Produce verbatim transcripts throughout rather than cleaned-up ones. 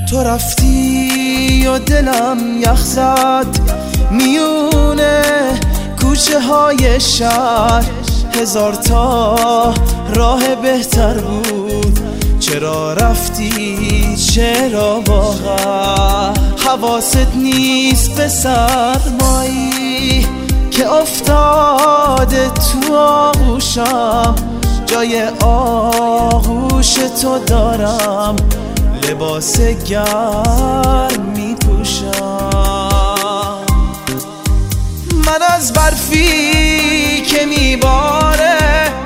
تو رفتی و دلم یخ زد میونه کوچه های شهر، هزار تا راه بهتر بود. چرا رفتی چرا واقعا حواست نیست به سرمایی که افتاده تو آغوشم؟ جای آغوش تو دارم، لباس گرم می پوشم. من از برفی که میباره،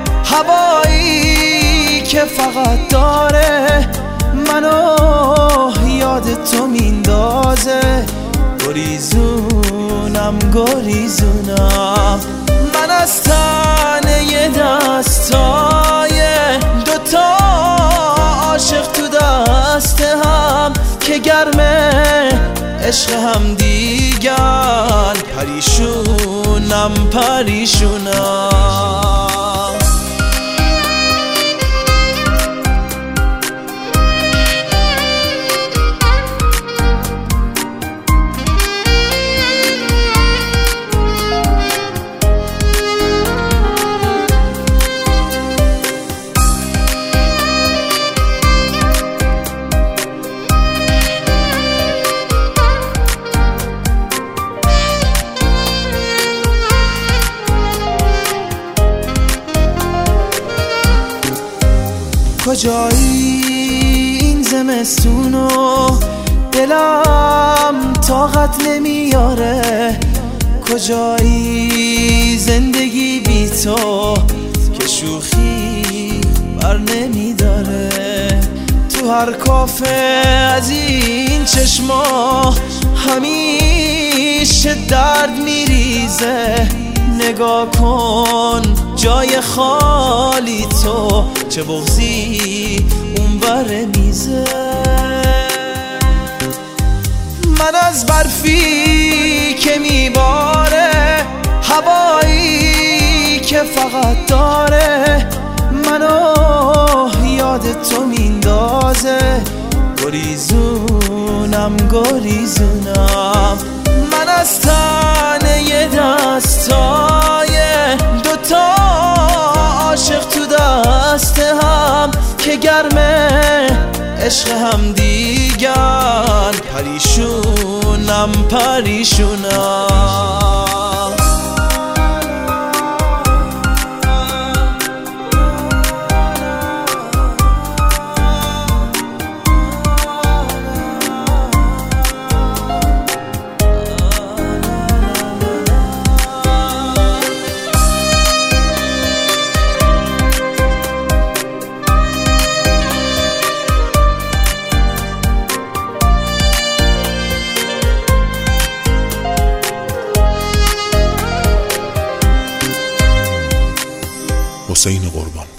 هوایی که فقط داره منو یاد تو میندازه. گریزونم گریزونم من از تنه دستای دوتا عاشق تو دست هم که گرمه عشق هم دیگر. پریشونم پریشونم کجایی این زمستونو دلم طاقت نمیاره؟ کجایی زندگی بی تو که شوخی بر نمیداره؟ تو هر کافه از این چشما همیشه درد میریزه. نگاه کن جای خالی تو، چه بغضی اون بر میزه. من از برفی که میباره، هوایی که فقط داره منو یاد تو میندازه. گریزونم گریزونم من از تنه دستای دوتا عاشق تو دست هم که گرمه عشق هم دیگر. پریشونم پریشونم حسین قربان.